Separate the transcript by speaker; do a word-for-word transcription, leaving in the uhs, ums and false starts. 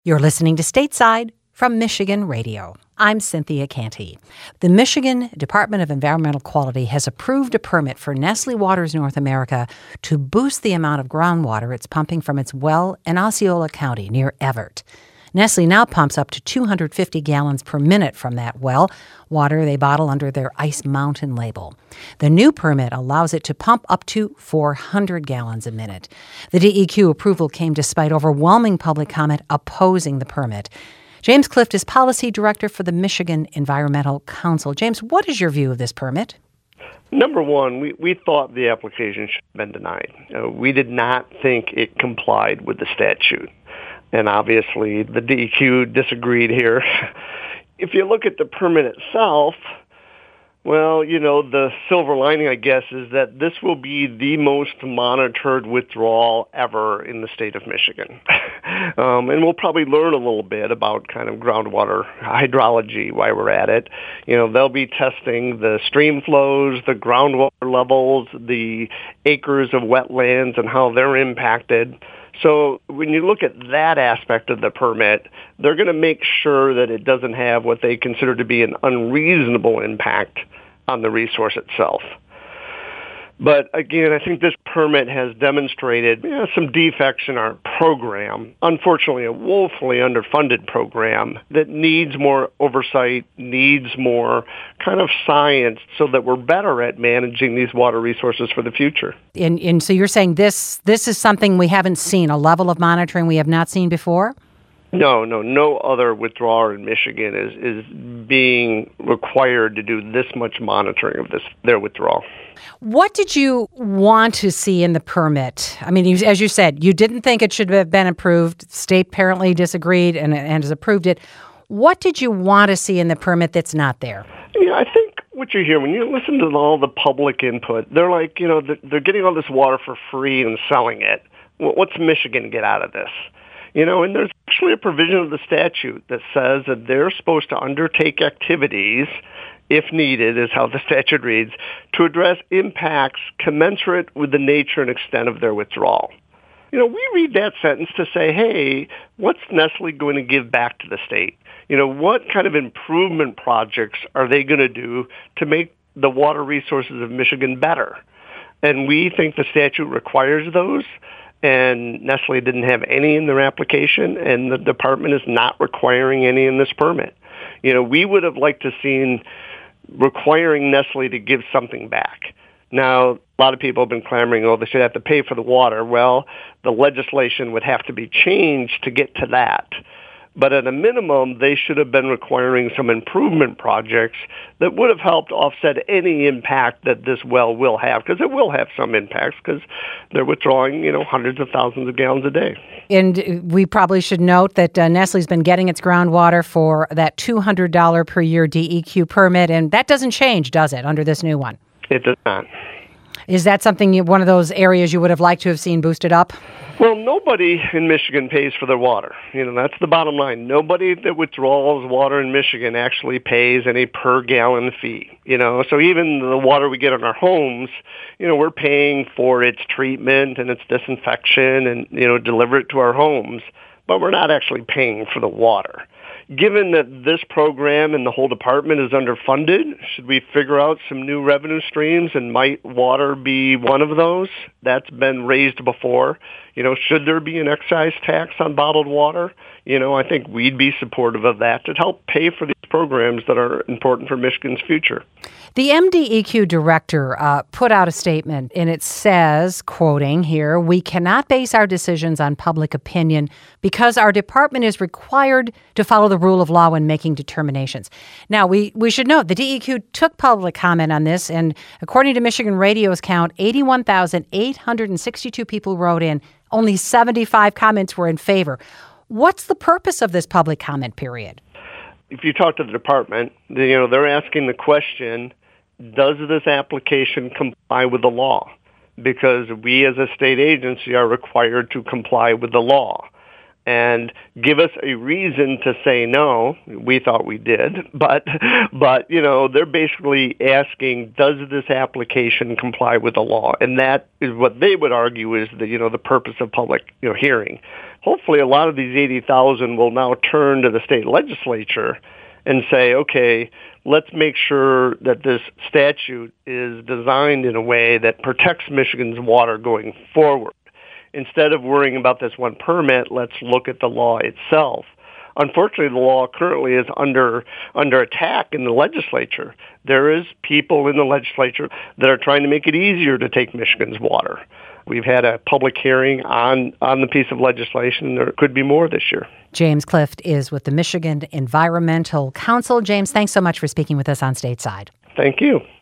Speaker 1: You're listening to Stateside from Michigan Radio. I'm Cynthia Canty. The Michigan Department of Environmental Quality has approved a permit for Nestle Waters North America to boost the amount of groundwater it's pumping from its well in Osceola County near Everett. Nestle now pumps up to two hundred fifty gallons per minute from that well, water they bottle under their Ice Mountain label. The new permit allows it to pump up to four hundred gallons a minute. The D E Q approval came despite overwhelming public comment opposing the permit. James Clift is Policy Director for the Michigan Environmental Council. James, what is your view of this permit?
Speaker 2: Number one, we, we thought the application should have been denied. Uh, we did not think it complied with the statute. And obviously, the D E Q disagreed here. If you look at the permit itself, well, you know, the silver lining, I guess, is that this will be the most monitored withdrawal ever in the state of Michigan. um, and we'll probably learn a little bit about kind of groundwater hydrology while we're at it. You know, they'll be testing the stream flows, the groundwater levels, the acres of wetlands and how they're impacted. So when you look at that aspect of the permit, they're going to make sure that it doesn't have what they consider to be an unreasonable impact on the resource itself. But again, I think this permit has demonstrated you know, some defects in our program. Unfortunately, a woefully underfunded program that needs more oversight, needs more kind of science so that we're better at managing these water resources for the future.
Speaker 1: And, and so you're saying this this is something we haven't seen, a level of monitoring we have not seen before?
Speaker 2: No, no, no other withdrawer in Michigan is, is being required to do this much monitoring of this their withdrawal.
Speaker 1: What did you want to see in the permit? I mean, you, as you said, you didn't think it should have been approved. State apparently disagreed and, and has approved it. What did you want to see in the permit that's not there?
Speaker 2: Yeah, I think what you hear when you listen to all the public input, they're like, you know, they're, they're getting all this water for free and selling it. Well, what's Michigan get out of this? You know, and there's actually a provision of the statute that says that they're supposed to undertake activities, if needed, is how the statute reads, to address impacts commensurate with the nature and extent of their withdrawal. You know, we read that sentence to say, hey, what's Nestle going to give back to the state? You know, what kind of improvement projects are they going to do to make the water resources of Michigan better? And we think the statute requires those. And Nestle didn't have any in their application, and the department is not requiring any in this permit. You know, we would have liked to seen requiring Nestle to give something back. Now, a lot of people have been clamoring, oh, they should have to pay for the water. Well, the legislation would have to be changed to get to that. But at a minimum, they should have been requiring some improvement projects that would have helped offset any impact that this well will have, because it will have some impacts because they're withdrawing, you know, hundreds of thousands of gallons a day.
Speaker 1: And we probably should note that uh, Nestle's been getting its groundwater for that two hundred dollars per year D E Q permit, and that doesn't change, does it, under this new one?
Speaker 2: It does not.
Speaker 1: Is that something, you, one of those areas you would have liked to have seen boosted up?
Speaker 2: Well, nobody in Michigan pays for their water. You know, that's the bottom line. Nobody that withdraws water in Michigan actually pays any per gallon fee. You know, so even the water we get in our homes, you know, we're paying for its treatment and its disinfection and, you know, deliver it to our homes, but we're not actually paying for the water. Given that this program and the whole department is underfunded, should we figure out some new revenue streams, and might water be one of those? That's been raised before. You know, should there be an excise tax on bottled water? You know, I think we'd be supportive of that to help pay for these programs that are important for Michigan's future.
Speaker 1: The M D E Q director uh, put out a statement, and it says, quoting here, "We cannot base our decisions on public opinion because our department is required to follow the rule of law when making determinations." Now, we, we should note the D E Q took public comment on this, and according to Michigan Radio's count, eighty-one thousand eight hundred sixty-two people wrote in. Only seventy-five comments were in favor. What's the purpose of this public comment period?
Speaker 2: If you talk to the department, you know, they're asking the question, does this application comply with the law? Because we as a state agency are required to comply with the law. and give us a reason to say no. We thought we did, but, but you know, they're basically asking, does this application comply with the law? And that is what they would argue is the, you know, the purpose of public, you know, hearing. Hopefully a lot of these eighty thousand will now turn to the state legislature and say, okay, let's make sure that this statute is designed in a way that protects Michigan's water going forward. Instead of worrying about this one permit, let's look at the law itself. Unfortunately, the law currently is under under attack in the legislature. There is people in the legislature that are trying to make it easier to take Michigan's water. We've had a public hearing on, on the piece of legislation. There could be more this year.
Speaker 1: James Clift is with the Michigan Environmental Council. James, thanks so much for speaking with us on Stateside.
Speaker 2: Thank you.